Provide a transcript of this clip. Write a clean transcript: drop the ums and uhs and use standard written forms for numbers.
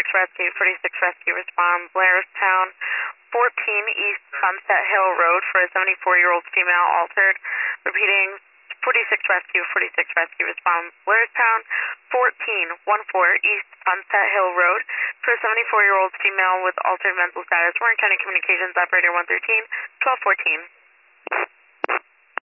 Rescue, 46 Rescue respond, Blairstown, 14 East Sunset Hill Road for a 74-year-old female altered. Repeating, 46 Rescue respond, Blairstown, 14 East Sunset Hill Road for a 74-year-old female with altered mental status. Warren County Communications Operator 113, 1214.